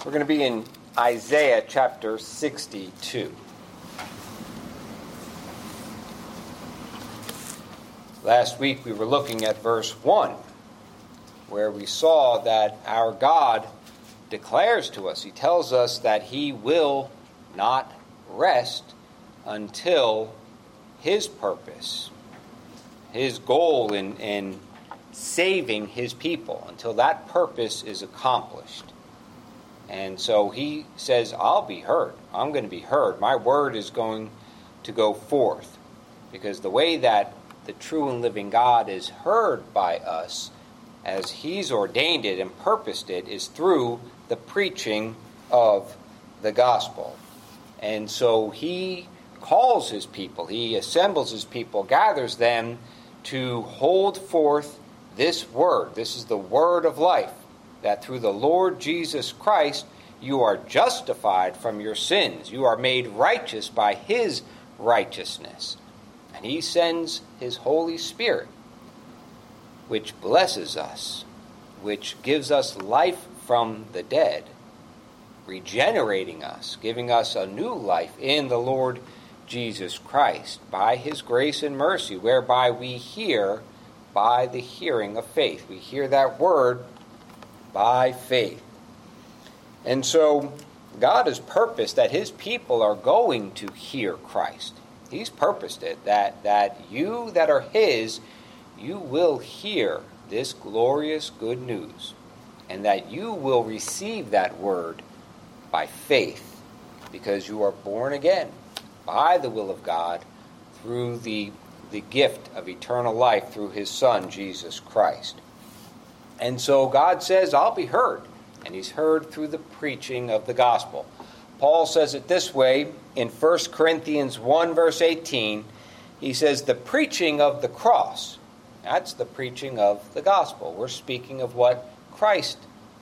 We're going to be in Isaiah chapter 62. Last week we were looking at verse 1, where we saw that our God declares to us, He tells us that He will not rest until His purpose, His goal in saving His people, until that purpose is accomplished. And so He says, I'll be heard. I'm going to be heard. My word is going to go forth. Because the way that the true and living God is heard by us, as He's ordained it and purposed it, is through the preaching of the gospel. And so He calls His people, He assembles His people, gathers them to hold forth this word. This is the word of life, that through the Lord Jesus Christ you are justified from your sins. You are made righteous by His righteousness. And He sends His Holy Spirit, which blesses us, which gives us life from the dead, regenerating us, giving us a new life in the Lord Jesus Christ, by His grace and mercy, whereby we hear by the hearing of faith. We hear that word by faith. And so God has purposed that His people are going to hear Christ. He's purposed it, that you that are His, you will hear this glorious good news, and that you will receive that word by faith, because you are born again by the will of God through the gift of eternal life through His Son, Jesus Christ. And so God says, I'll be heard. And He's heard through the preaching of the gospel. Paul says it this way in 1 Corinthians 1 verse 18. He says, the preaching of the cross, that's the preaching of the gospel. We're speaking of what Christ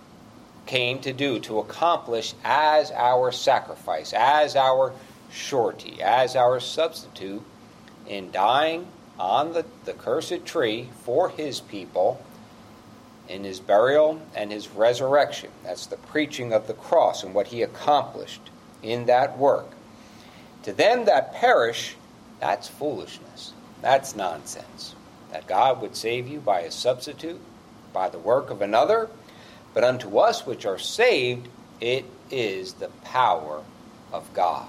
came to do, to accomplish as our sacrifice, as our surety, as our substitute, in dying on the cursed tree for His people, in His burial and His resurrection. That's the preaching of the cross and what He accomplished in that work. To them that perish, that's foolishness. That's nonsense. That God would save you by a substitute, by the work of another. But unto us which are saved, it is the power of God,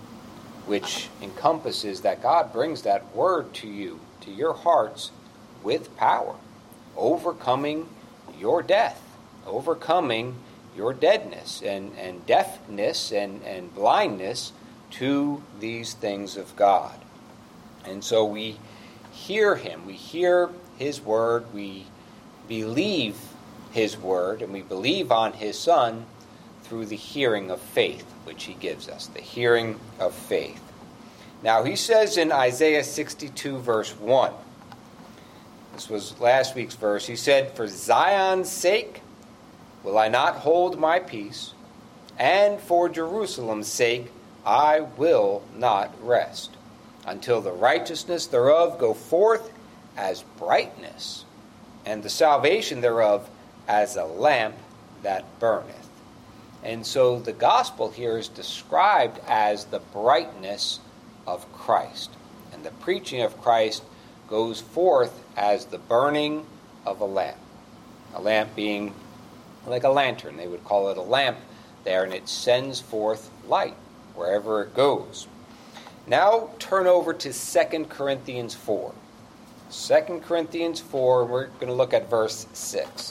which encompasses that God brings that word to you, to your hearts, with power, overcoming your death, overcoming your deadness and deafness and blindness to these things of God. And so we hear Him, we hear His word, we believe His word, and we believe on His Son through the hearing of faith, which He gives us, the hearing of faith. Now He says in Isaiah 62 verse 1, this was last week's verse, He said, for Zion's sake will I not hold my peace, and for Jerusalem's sake I will not rest, until the righteousness thereof go forth as brightness, and the salvation thereof as a lamp that burneth. And so the gospel here is described as the brightness of Christ. And the preaching of Christ goes forth as the burning of a lamp. A lamp being like a lantern. They would call it a lamp there, and it sends forth light wherever it goes. Now turn over to 2 Corinthians 4. 2 Corinthians 4, we're going to look at verse 6.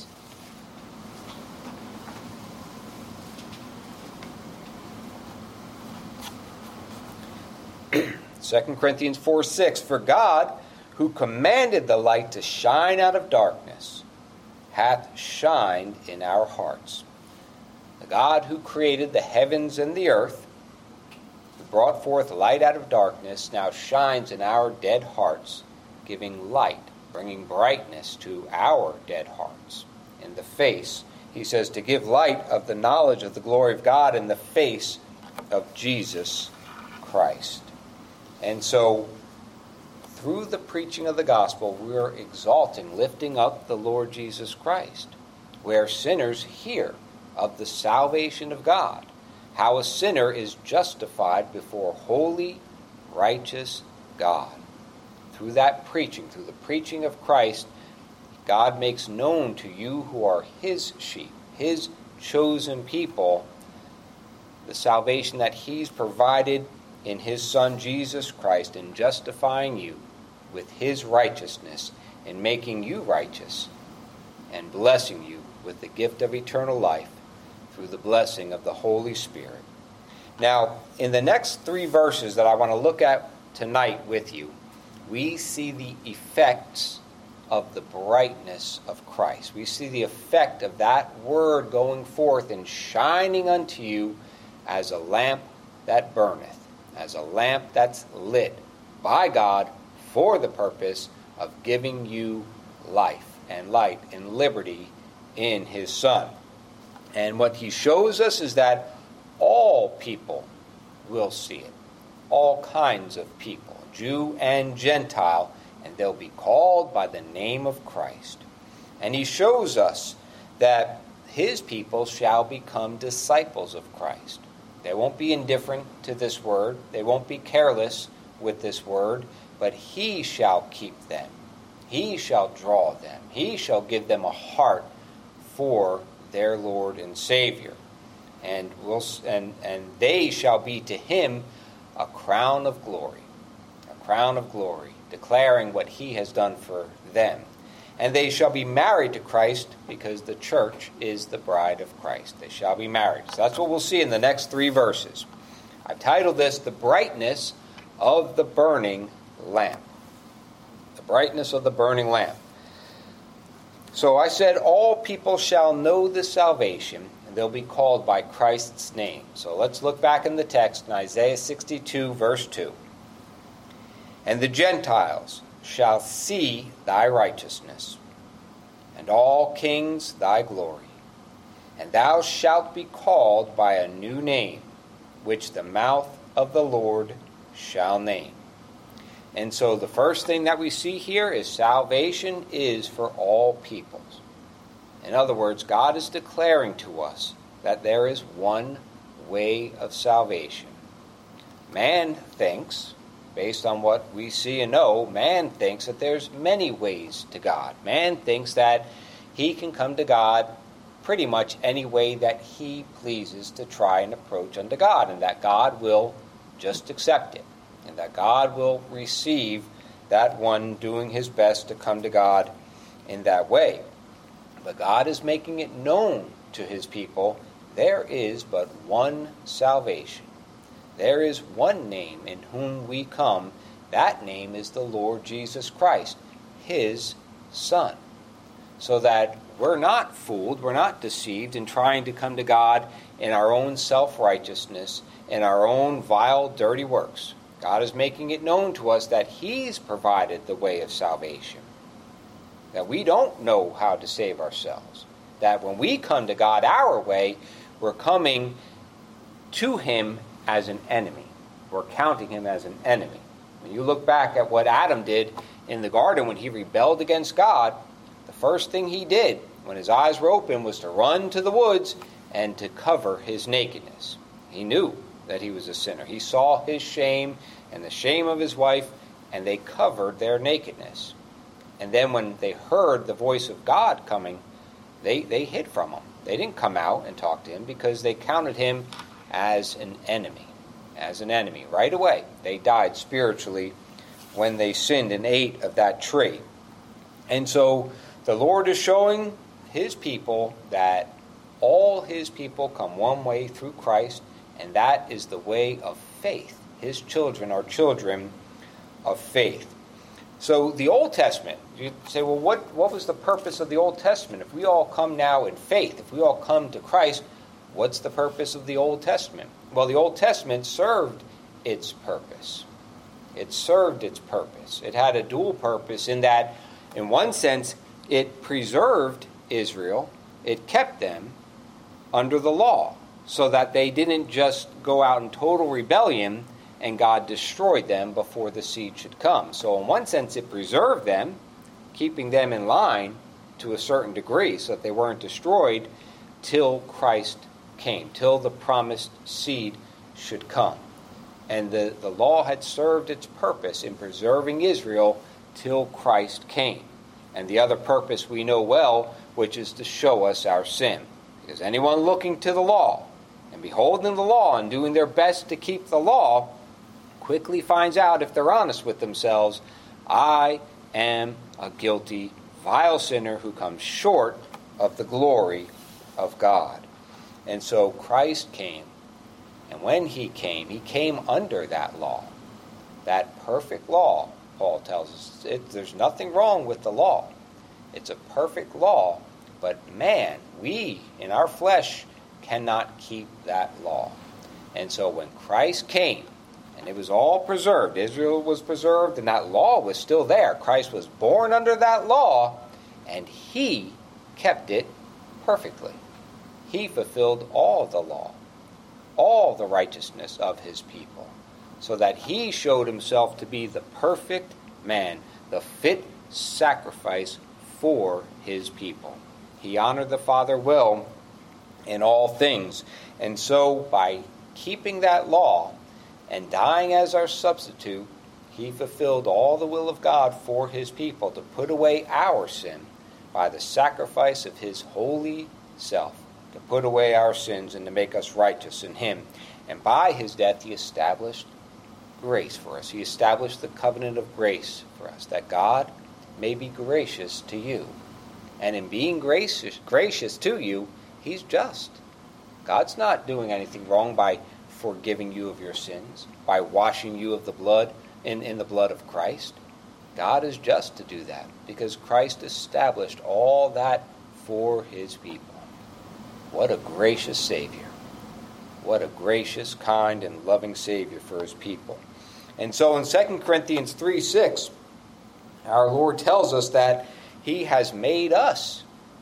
Second Corinthians 4:6, for God, who commanded the light to shine out of darkness, hath shined in our hearts. The God who created the heavens and the earth, who brought forth light out of darkness, now shines in our dead hearts, giving light, bringing brightness to our dead hearts. In the face, he says, to give light of the knowledge of the glory of God in the face of Jesus Christ. And so, through the preaching of the gospel, we're exalting, lifting up the Lord Jesus Christ, where sinners hear of the salvation of God, how a sinner is justified before holy, righteous God. Through that preaching, through the preaching of Christ, God makes known to you who are his sheep, his chosen people, the salvation that he's provided in his Son Jesus Christ, in justifying you with his righteousness, in making you righteous, and blessing you with the gift of eternal life through the blessing of the Holy Spirit. Now, in the next 3 verses that I want to look at tonight with you, we see the effects of the brightness of Christ. We see the effect of that word going forth and shining unto you as a lamp that burneth, as a lamp that's lit by God for the purpose of giving you life and light and liberty in his Son. And what he shows us is that all people will see it. All kinds of people, Jew and Gentile, and they'll be called by the name of Christ. And he shows us that his people shall become disciples of Christ. They won't be indifferent to this word. They won't be careless with this word, but he shall keep them. He shall draw them. He shall give them a heart for their Lord and Savior. And they shall be to him a crown of glory. A crown of glory, declaring what he has done for them. And they shall be married to Christ, because the church is the bride of Christ. They shall be married. So that's what we'll see in the next 3 verses. I've titled this, The Brightness of the Burning Lamp. The brightness of the burning lamp. So I said, all people shall know the salvation, and they'll be called by Christ's name. So let's look back in the text in Isaiah 62, verse 2. And the Gentiles shall see thy righteousness, and all kings thy glory. And thou shalt be called by a new name, which the mouth of the Lord shall name. And so the first thing that we see here is salvation is for all peoples. In other words, God is declaring to us that there is one way of salvation. Man thinks, based on what we see and know, man thinks that there's many ways to God. Man thinks that he can come to God pretty much any way that he pleases to try and approach unto God, and that God will just accept it, and that God will receive that one doing his best to come to God in that way. But God is making it known to his people, there is but one salvation. There is one name in whom we come. That name is the Lord Jesus Christ, his Son. So that we're not fooled, we're not deceived in trying to come to God in our own self-righteousness, in our own vile, dirty works. God is making it known to us that he's provided the way of salvation. That we don't know how to save ourselves. That when we come to God our way, we're coming to him as an enemy. We're counting him as an enemy. When you look back at what Adam did in the garden when he rebelled against God, the first thing he did when his eyes were open was to run to the woods and to cover his nakedness. He knew that he was a sinner. He saw his shame and the shame of his wife, and they covered their nakedness. And then when they heard the voice of God coming, they hid from him. They didn't come out and talk to him because they counted him as an enemy. As an enemy. Right away, they died spiritually when they sinned and ate of that tree. And so the Lord is showing his people that all his people come one way through Christ, and that is the way of faith. His children are children of faith. So the Old Testament, you say, well, what was the purpose of the Old Testament? If we all come now in faith, if we all come to Christ, what's the purpose of the Old Testament? Well, the Old Testament served its purpose. It served its purpose. It had a dual purpose in that, in one sense, it preserved Israel. It kept them under the law so that they didn't just go out in total rebellion and God destroyed them before the seed should come. So in one sense, it preserved them, keeping them in line to a certain degree so that they weren't destroyed. till Christ came, till the promised seed should come. And the law had served its purpose in preserving Israel till Christ came. And the other purpose we know well, which is to show us our sin. Because anyone looking to the law and beholding the law and doing their best to keep the law quickly finds out, if they're honest with themselves, I am a guilty, vile sinner who comes short of the glory of God. And so Christ came. And when he came under that law, that perfect law. Paul tells us there's nothing wrong with the law. It's a perfect law, but man, we in our flesh cannot keep that law. And so when Christ came, and it was all preserved, Israel was preserved, and that law was still there. Christ was born under that law, and he kept it perfectly. He fulfilled all the law, all the righteousness of his people, so that he showed himself to be the perfect man, the fit sacrifice for his people. He honored the Father well in all things. And so by keeping that law and dying as our substitute, he fulfilled all the will of God for his people to put away our sin by the sacrifice of his holy self, to put away our sins and to make us righteous in him. And by his death he established grace for us. He established the covenant of grace for us, that God may be gracious to you. And in being gracious to you, he's just. God's not doing anything wrong by forgiving you of your sins, by washing you of the blood in the blood of Christ. God is just to do that, because Christ established all that for his people. What a gracious Savior. What a gracious, kind, and loving Savior for his people. And so in 2 Corinthians 3:6, our Lord tells us that he has made us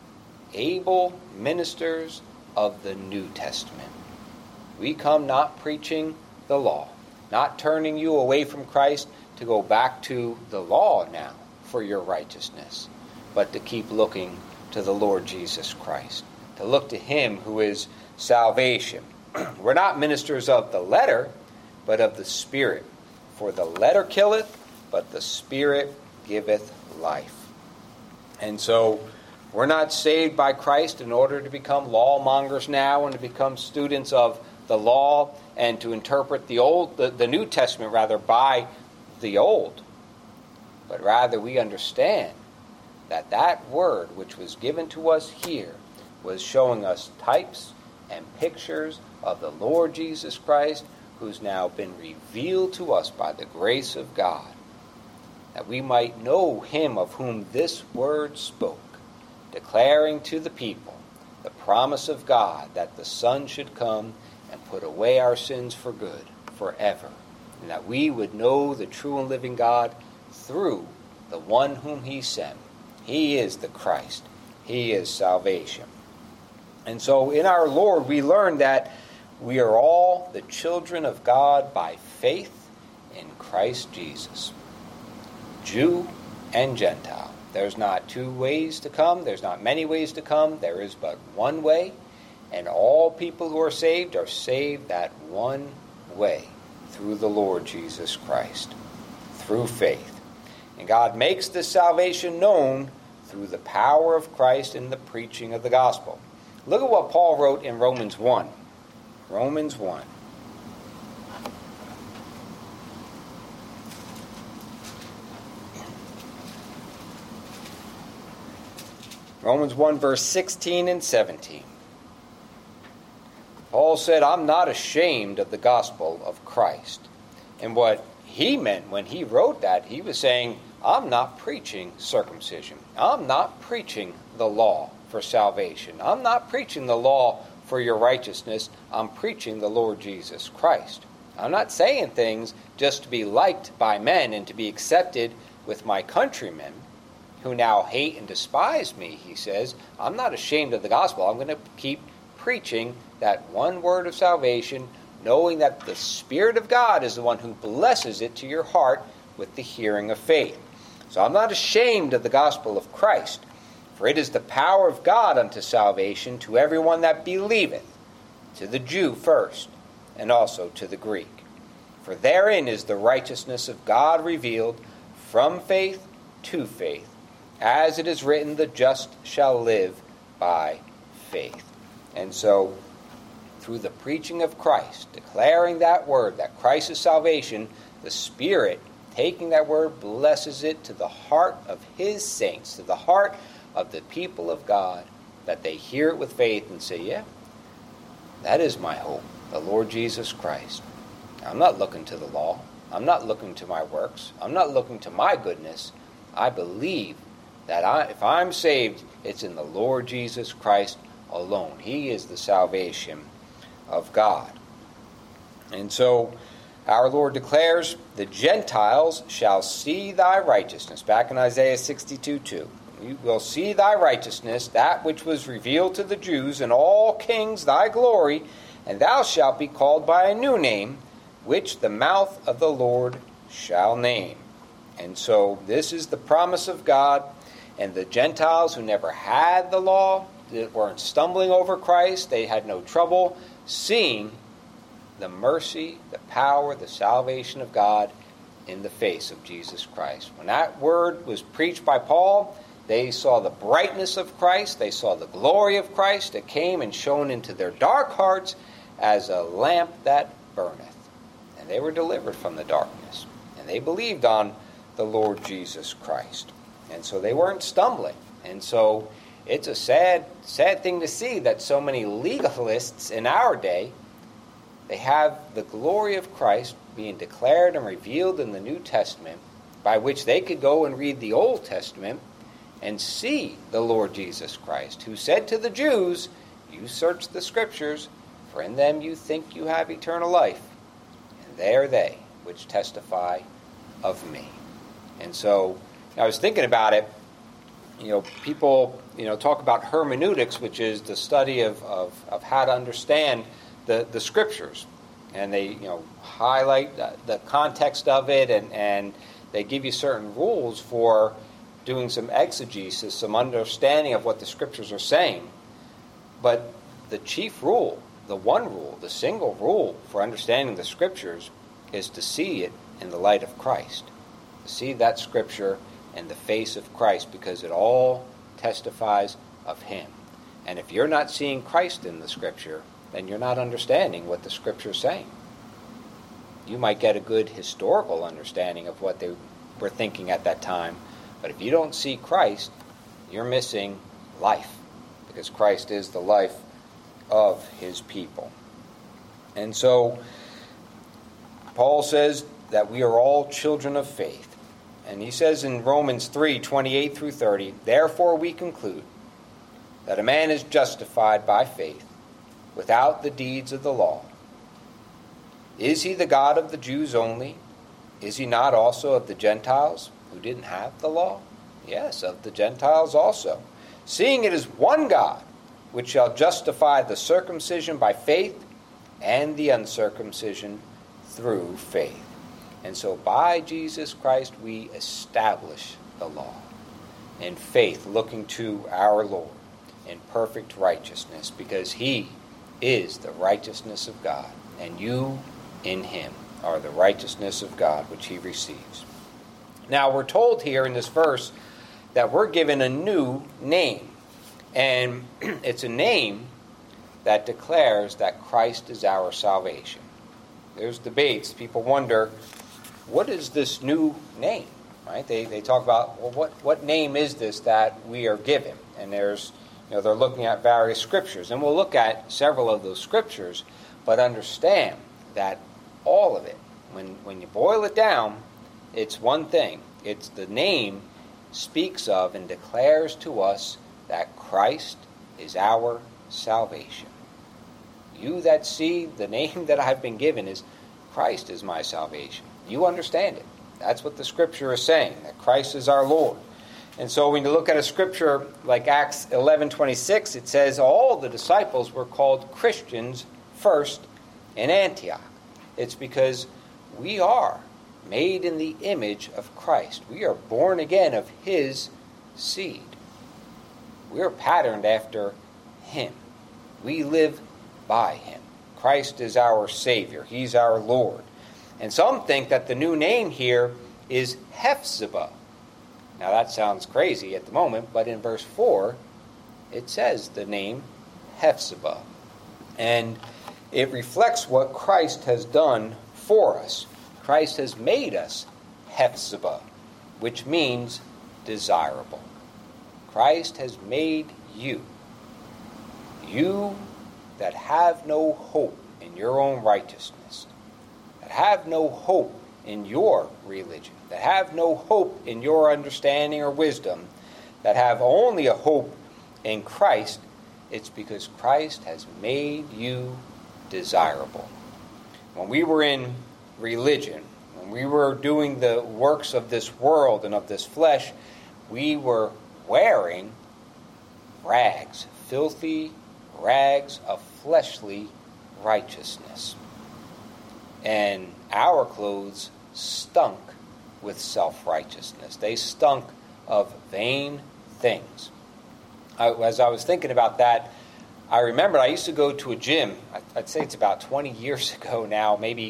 able ministers of the New Testament. We come not preaching the law, not turning you away from Christ to go back to the law now for your righteousness, but to keep looking to the Lord Jesus Christ, to look to him who is salvation. We're not ministers of the letter, but of the Spirit. For the letter killeth, but the Spirit giveth life. And so we're not saved by Christ in order to become lawmongers now and to become students of the law and to interpret the New Testament rather by the Old. But rather we understand that that word which was given to us here was showing us types and pictures of the Lord Jesus Christ, who's now been revealed to us by the grace of God, that we might know him of whom this word spoke, declaring to the people the promise of God that the Son should come and put away our sins for good, forever, and that we would know the true and living God through the one whom he sent. He is the Christ. He is salvation. And so in our Lord we learn that we are all the children of God by faith in Christ Jesus. Jew and Gentile. There's not two ways to come. There's not many ways to come. There is but one way. And all people who are saved that one way, through the Lord Jesus Christ, through faith. And God makes this salvation known through the power of Christ in the preaching of the gospel. Look at what Paul wrote in Romans 1. Romans 1. Romans 1, verse 16 and 17. Paul said, I'm not ashamed of the gospel of Christ. And what he meant when he wrote that, he was saying, I'm not preaching circumcision. I'm not preaching the law for salvation. I'm not preaching the law for your righteousness. I'm preaching the Lord Jesus Christ. I'm not saying things just to be liked by men and to be accepted with my countrymen who now hate and despise me, he says. I'm not ashamed of the gospel. I'm going to keep preaching that one word of salvation, knowing that the Spirit of God is the one who blesses it to your heart with the hearing of faith. So I'm not ashamed of the gospel of Christ, For it is the power of God unto salvation to everyone that believeth, to the Jew first, and also to the Greek. For therein is the righteousness of God revealed from faith to faith, as it is written, the just shall live by faith. And so, through the preaching of Christ, declaring that word, that Christ is salvation, the Spirit, taking that word, blesses it to the heart of His saints, to the heart of the people of God, that they hear it with faith and say, yeah, that is my hope, the Lord Jesus Christ. I'm not looking to the law. I'm not looking to my works. I'm not looking to my goodness. I believe that if I'm saved, it's in the Lord Jesus Christ alone. He is the salvation of God. And so our Lord declares, the Gentiles shall see thy righteousness. Back in Isaiah 62:2. You will see thy righteousness, that which was revealed to the Jews, and all kings thy glory, and thou shalt be called by a new name, which the mouth of the Lord shall name. And so this is the promise of God, and the Gentiles who never had the law, that weren't stumbling over Christ, they had no trouble seeing the mercy, the power, the salvation of God in the face of Jesus Christ. When that word was preached by Paul, they saw the brightness of Christ, they saw the glory of Christ that came and shone into their dark hearts as a lamp that burneth. And they were delivered from the darkness. And they believed on the Lord Jesus Christ. And so they weren't stumbling. And so it's a sad thing to see that so many legalists in our day, they have the glory of Christ being declared and revealed in the New Testament, by which they could go and read the Old Testament and see the Lord Jesus Christ, who said to the Jews, you search the Scriptures, for in them you think you have eternal life. And they are they which testify of me. And so I was thinking about it. People talk about hermeneutics, which is the study of how to understand the Scriptures. And they highlight the context of it, and they give you certain rules for doing some exegesis, some understanding of what the Scriptures are saying. But the chief rule, the one rule, the single rule for understanding the Scriptures is to see it in the light of Christ. To see that Scripture in the face of Christ, because it all testifies of Him. And if you're not seeing Christ in the Scripture, then you're not understanding what the Scripture is saying. You might get a good historical understanding of what they were thinking at that time, but if you don't see Christ, you're missing life, because Christ is the life of His people. And so Paul says that we are all children of faith. And he says in Romans 3:28 through 30, therefore we conclude that a man is justified by faith without the deeds of the law. Is he the God of the Jews only? Is he not also of the Gentiles who didn't have the law? Yes, of the Gentiles also. Seeing it is one God, which shall justify the circumcision by faith and the uncircumcision through faith. And so by Jesus Christ we establish the law in faith, looking to our Lord in perfect righteousness, because He is the righteousness of God, and you in Him are the righteousness of God which He receives. Now we're told here in this verse that we're given a new name, and it's a name that declares that Christ is our salvation. There's debates. People wonder, what is this new name? Right? They talk about, well, what name is this that we are given? And there's, they're looking at various scriptures, and we'll look at several of those scriptures, but understand that all of it, when you boil it down, it's one thing. It's the name speaks of and declares to us that Christ is our salvation. You that see, the name that I've been given is Christ is my salvation. You understand it. That's what the Scripture is saying, that Christ is our Lord. And so when you look at a Scripture like Acts 11:26, it says all the disciples were called Christians first in Antioch. It's because we are made in the image of Christ. We are born again of His seed. we're patterned after him. We live by him. Christ is our Savior. He's our Lord. And some think that the new name here is Hephzibah. Now that sounds crazy at the moment, but in verse 4, it says the name Hephzibah. And it reflects what Christ has done for us. Christ has made us Hephzibah, which means desirable. Christ has made you. You that have no hope in your own righteousness, that have no hope in your religion, that have no hope in your understanding or wisdom, that have only a hope in Christ, it's because Christ has made you desirable. When we were in religion, when we were doing the works of this world and of this flesh, we were wearing rags, filthy rags of fleshly righteousness. And our clothes stunk with self-righteousness. They stunk of vain things. As I was thinking about that, I remember I used to go to a gym. I'd say it's about 20 years ago now, maybe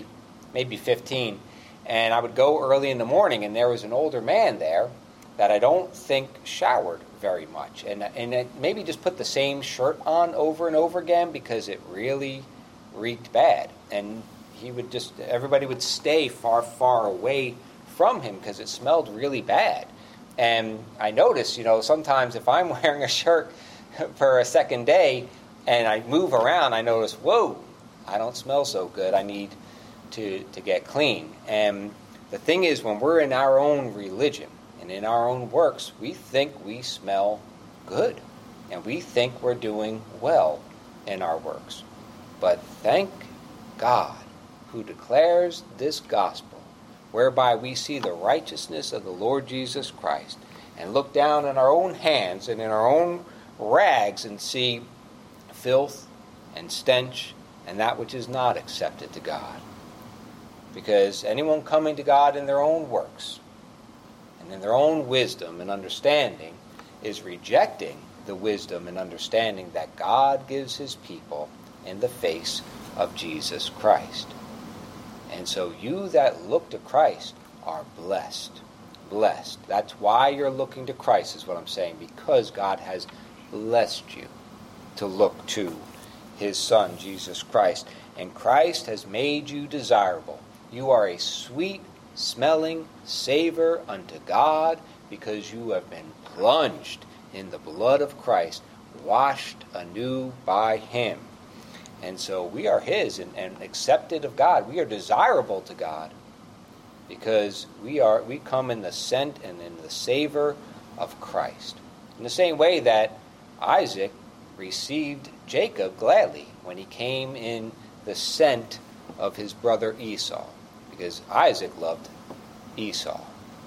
15. And I would go early in the morning, and there was an older man there that I don't think showered very much. And it maybe just put the same shirt on over and over again because it really reeked bad. And everybody would stay far, far away from him because it smelled really bad. And I notice, sometimes if I'm wearing a shirt for a second day and I move around, I notice, whoa, I don't smell so good. I need to get clean. And the thing is, when we're in our own religion and in our own works, we think we smell good. And we think we're doing well in our works. But thank God, who declares this gospel, whereby we see the righteousness of the Lord Jesus Christ, and look down in our own hands and in our own rags and see filth and stench and that which is not accepted to God. Because anyone coming to God in their own works and in their own wisdom and understanding is rejecting the wisdom and understanding that God gives his people in the face of Jesus Christ. And so you that look to Christ are blessed. Blessed. That's why you're looking to Christ, is what I'm saying, because God has blessed you to look to his Son, Jesus Christ. And Christ has made you desirable. You are a sweet-smelling savor unto God because you have been plunged in the blood of Christ, washed anew by him. And so we are his and accepted of God. We are desirable to God because we come in the scent and in the savor of Christ. In the same way that Isaac received Jacob gladly when he came in the scent of his brother Esau, because Isaac loved Esau.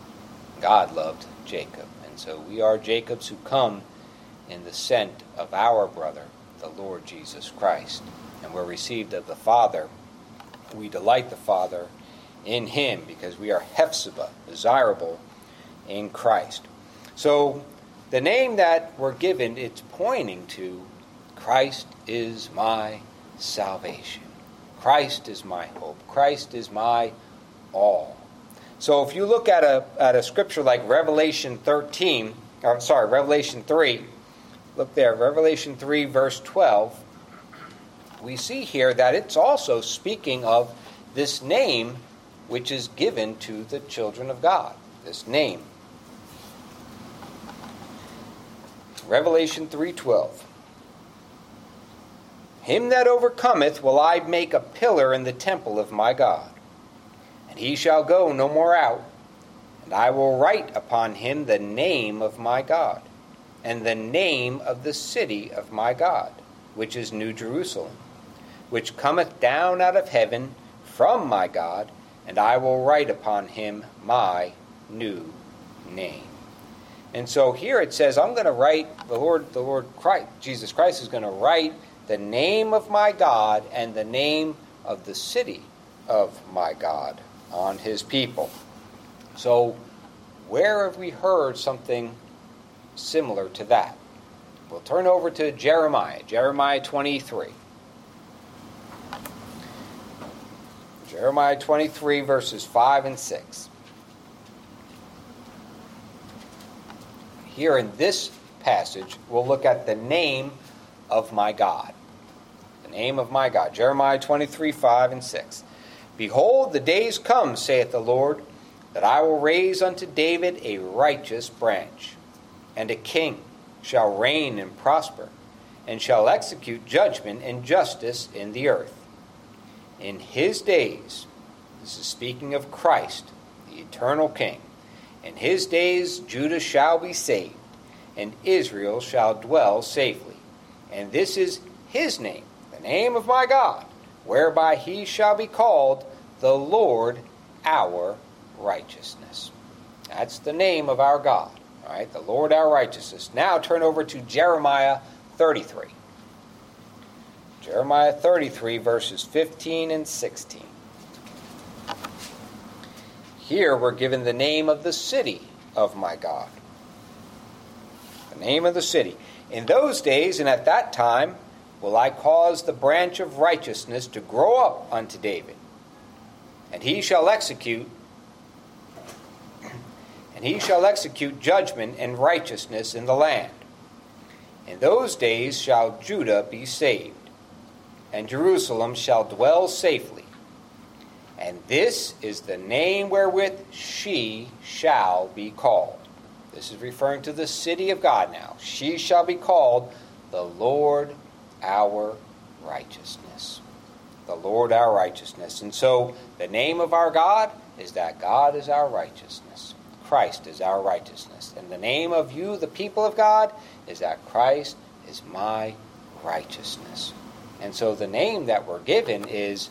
God loved Jacob. And so we are Jacobs who come in the scent of our brother, the Lord Jesus Christ. And we're received of the Father. We delight the Father in him because we are Hephzibah, desirable in Christ. So the name that we're given, it's pointing to Christ is my salvation. Christ is my hope. Christ is my all. So if you look at a scripture like Revelation 3, look there, Revelation 3, verse 12, we see here that it's also speaking of this name which is given to the children of God. This name. Revelation 3:12. Him that overcometh will I make a pillar in the temple of my God, and he shall go no more out. And I will write upon him the name of my God, and the name of the city of my God, which is New Jerusalem, which cometh down out of heaven from my God, and I will write upon him my new name. And so here it says, I'm going to write, the Lord Christ, Jesus Christ is going to write the name of my God and the name of the city of my God on his people. So where have we heard something similar to that? We'll turn over to Jeremiah 23. Jeremiah 23, verses 5 and 6. Here in this passage, we'll look at the name of my God. The name of my God. Jeremiah 23, 5 and 6. Behold, the days come, saith the Lord, that I will raise unto David a righteous branch, and a king shall reign and prosper, and shall execute judgment and justice in the earth. In his days, this is speaking of Christ, the eternal King, in his days Judah shall be saved, and Israel shall dwell safely. And this is his name, the name of my God, whereby he shall be called the Lord our righteousness. That's the name of our God, all right, the Lord our righteousness. Now turn over to Jeremiah 33. Jeremiah 33, verses 15 and 16. Here we're given the name of the city of my God. The name of the city. In those days and at that time will I cause the branch of righteousness to grow up unto David, and he shall execute judgment and righteousness in the land. In those days shall Judah be saved, and Jerusalem shall dwell safely. And this is the name wherewith she shall be called. This is referring to the city of God now. She shall be called the Lord our righteousness. The Lord our righteousness. And so the name of our God is that God is our righteousness. Christ is our righteousness. And the name of you, the people of God, is that Christ is my righteousness. And so the name that we're given is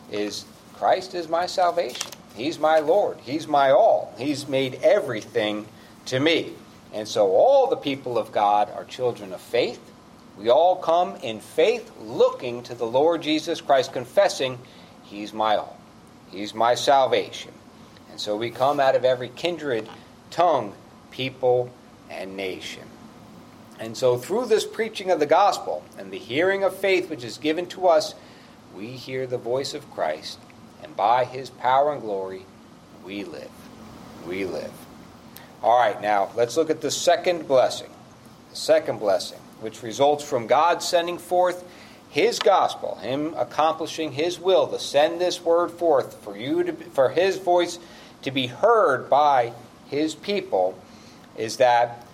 Christ is my salvation. He's my Lord. He's my all. He's made everything to me. And so all the people of God are children of faith. We all come in faith looking to the Lord Jesus Christ, confessing He's my all. He's my salvation. And so we come out of every kindred, tongue, people, and nation. And so through this preaching of the gospel and the hearing of faith which is given to us, we hear the voice of Christ, and by His power and glory, we live. We live. All right, now let's look at the second blessing. The second blessing, which results from God sending forth His gospel, Him accomplishing His will to send this word forth for His voice to be heard by His people, is that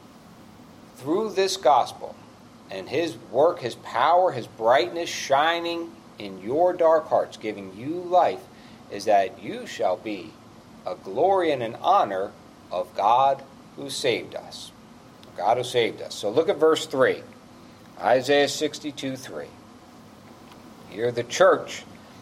through this gospel and His work, His power, His brightness shining in your dark hearts, giving you life, is that you shall be a glory and an honor of God who saved us. God who saved us. So look at verse 3. Isaiah 62:3. Here the church,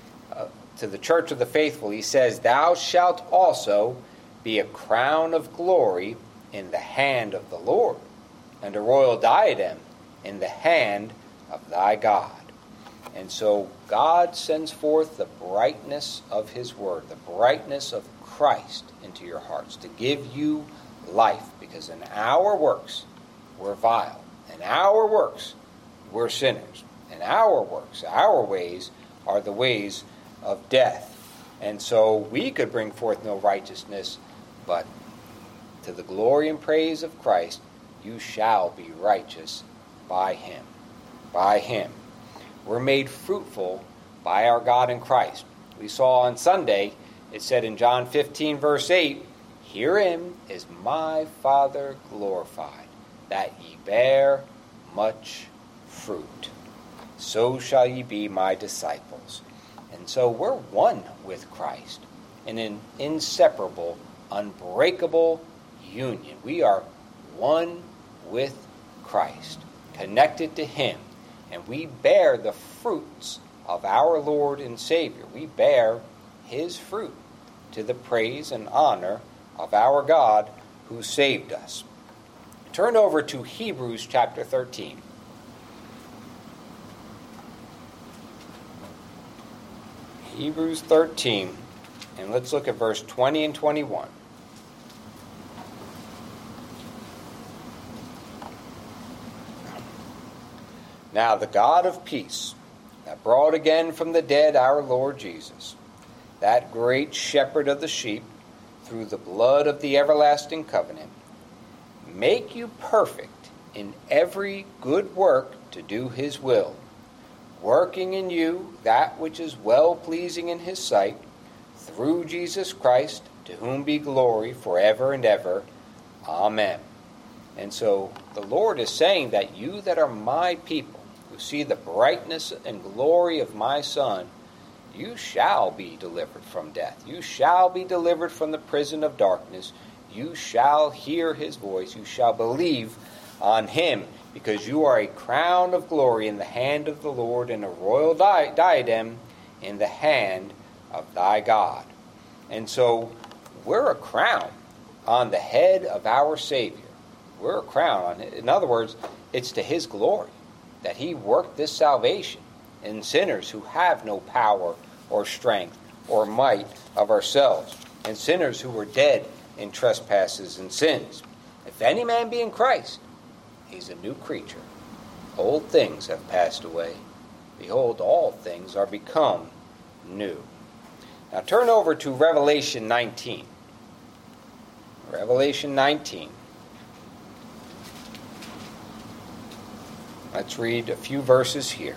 to the church of the faithful, he says, Thou shalt also be a crown of glory in the hand of the Lord, and a royal diadem in the hand of thy God. And so God sends forth the brightness of His word, the brightness of Christ into your hearts to give you life. Because in our works, we're vile. In our works, we're sinners. In our works, our ways are the ways of death. And so we could bring forth no righteousness, but to the glory and praise of Christ, you shall be righteous by Him. By Him. We're made fruitful by our God in Christ. We saw on Sunday, it said in John 15, verse 8, Herein is my Father glorified, that ye bear much fruit. So shall ye be my disciples. And so we're one with Christ in an inseparable, unbreakable union. We are one with Christ, connected to Him. And we bear the fruits of our Lord and Savior. We bear His fruit to the praise and honor of our God who saved us. Turn over to Hebrews chapter 13. Hebrews 13, and let's look at verse 20 and 21. Now the God of peace, that brought again from the dead our Lord Jesus, that great shepherd of the sheep, through the blood of the everlasting covenant, make you perfect in every good work to do his will, working in you that which is well-pleasing in his sight, through Jesus Christ, to whom be glory forever and ever. Amen. And so the Lord is saying that you that are my people, who see the brightness and glory of my Son, you shall be delivered from death. You shall be delivered from the prison of darkness. You shall hear his voice. You shall believe on him, because you are a crown of glory in the hand of the Lord, and a royal diadem in the hand of thy God. And so we're a crown on the head of our Savior. We're a crown on it. In other words, it's to his glory that he worked this salvation in sinners who have no power or strength or might of ourselves, and sinners who were dead in trespasses and sins. If any man be in Christ, he's a new creature. Old things have passed away. Behold, all things are become new. Now turn over to Revelation 19. Revelation 19. Let's read a few verses here.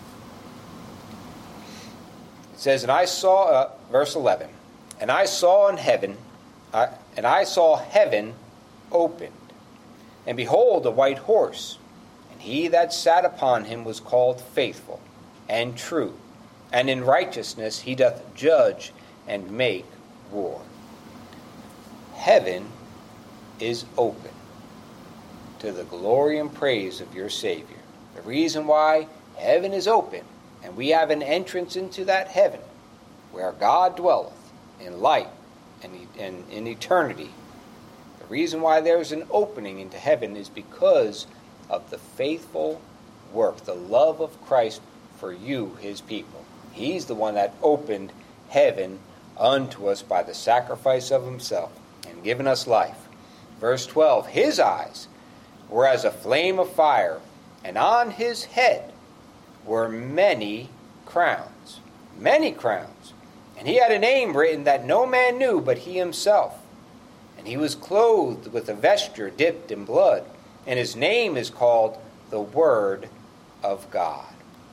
It says, and I saw, verse 11, and I saw in heaven, and I saw heaven opened, and behold, a white horse, and he that sat upon him was called Faithful and True, and in righteousness he doth judge and make war. Heaven is open to the glory and praise of your Savior. The reason why heaven is open, and we have an entrance into that heaven, where God dwelleth in light and in eternity. The reason why there's an opening into heaven is because of the faithful work, the love of Christ for you, his people. He's the one that opened heaven unto us by the sacrifice of himself and given us life. Verse 12, his eyes were as a flame of fire, and on his head were many crowns. Many crowns. And he had a name written that no man knew but he himself. And he was clothed with a vesture dipped in blood, and his name is called the Word of God.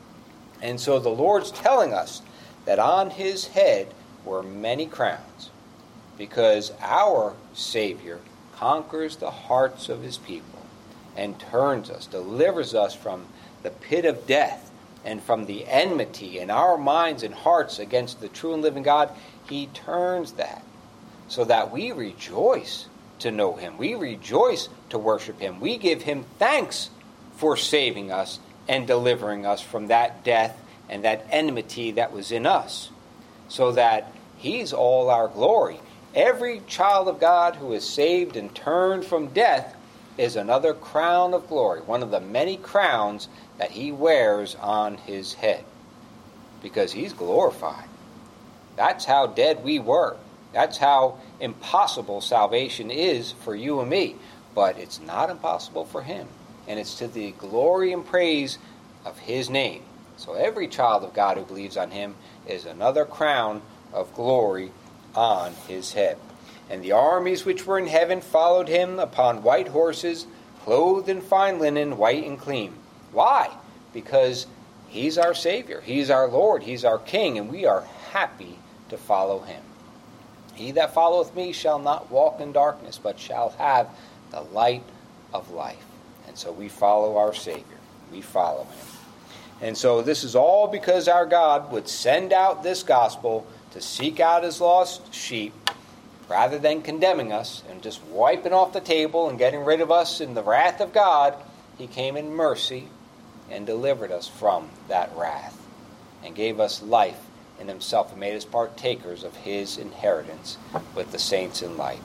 And so the Lord's telling us that on his head were many crowns, because our Savior conquers the hearts of his people and turns us, delivers us from the pit of death and from the enmity in our minds and hearts against the true and living God. He turns that so that we rejoice to know him. We rejoice to worship him. We give him thanks for saving us and delivering us from that death and that enmity that was in us, so that he's all our glory. Every child of God who is saved and turned from death is another crown of glory, one of the many crowns that he wears on his head, because he's glorified. That's how dead we were. That's how impossible salvation is for you and me. But it's not impossible for him, and it's to the glory and praise of his name. So every child of God who believes on him is another crown of glory on his head. And the armies which were in heaven followed him upon white horses, clothed in fine linen, white and clean. Why? Because he's our Savior, he's our Lord, he's our King, and we are happy to follow him. He that followeth me shall not walk in darkness, but shall have the light of life. And so we follow our Savior. We follow him. And so this is all because our God would send out this gospel to seek out his lost sheep, rather than condemning us and just wiping off the table and getting rid of us in the wrath of God. He came in mercy and delivered us from that wrath and gave us life in himself and made us partakers of his inheritance with the saints in light.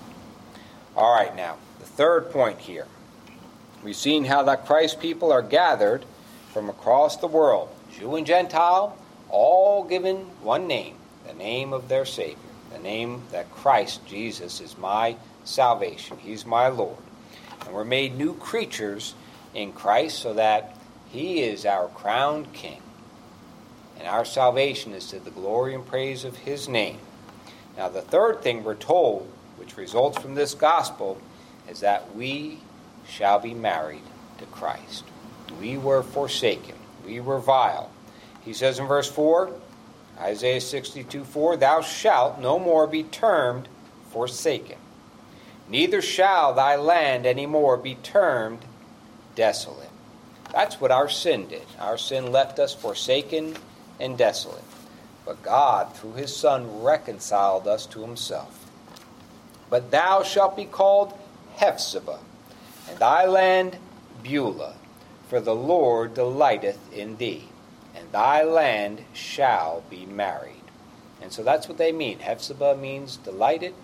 All right, now, the third point here. We've seen how that Christ's people are gathered from across the world, Jew and Gentile, all given one name, the name of their Savior. The name that Christ Jesus is my salvation. He's my Lord. And we're made new creatures in Christ so that He is our crowned King. And our salvation is to the glory and praise of his name. Now the third thing we're told, which results from this gospel, is that we shall be married to Christ. We were forsaken. We were vile. He says in verse 4, Isaiah 62:4, "Thou shalt no more be termed forsaken, neither shall thy land any more be termed desolate." That's what our sin did. Our sin left us forsaken and desolate. But God, through his Son, reconciled us to himself. "But thou shalt be called Hephzibah, and thy land Beulah, for the Lord delighteth in thee, and thy land shall be married." And so that's what they mean. Hephzibah means delighted,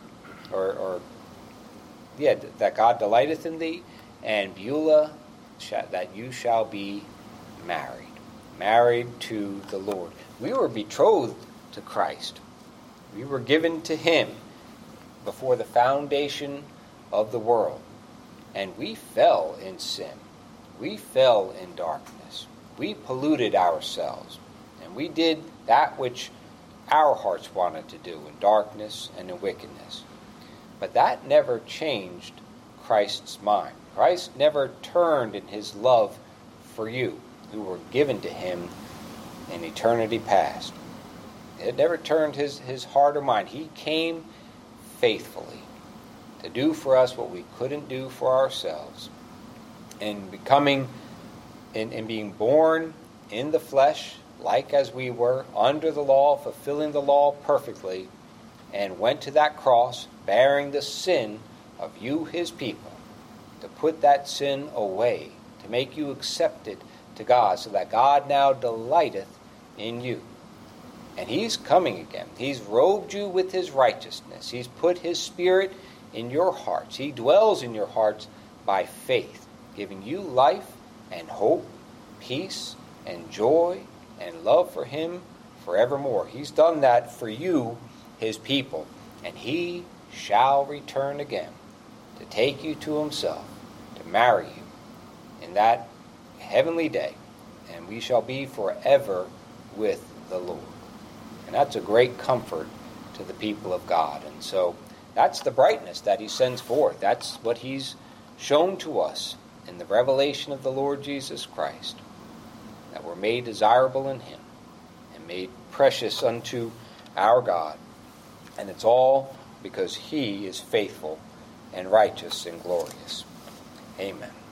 that God delighteth in thee, and Beulah, that you shall be married to the Lord. We were betrothed to Christ. We were given to him before the foundation of the world. And we fell in sin. We fell in darkness. We polluted ourselves. And we did that which our hearts wanted to do in darkness and in wickedness. But that never changed Christ's mind. Christ never turned in his love for you, who were given to him in eternity past. It never turned his heart or mind. He came faithfully to do for us what we couldn't do for ourselves. And being born in the flesh, like as we were, under the law, fulfilling the law perfectly, and went to that cross, bearing the sin of you, his people, to put that sin away, to make you accepted to God, so that God now delighteth in you. And he's coming again. He's robed you with his righteousness. He's put his Spirit in your hearts. He dwells in your hearts by faith, giving you life and hope, peace and joy and love for him forevermore. He's done that for you, his people. And he shall return again to take you to himself, to marry you in that heavenly day. And we shall be forever with the Lord. And that's a great comfort to the people of God. And so that's the brightness that he sends forth. That's what he's shown to us in the revelation of the Lord Jesus Christ, that we're made desirable in him and made precious unto our God. And it's all because he is faithful and righteous and glorious. Amen.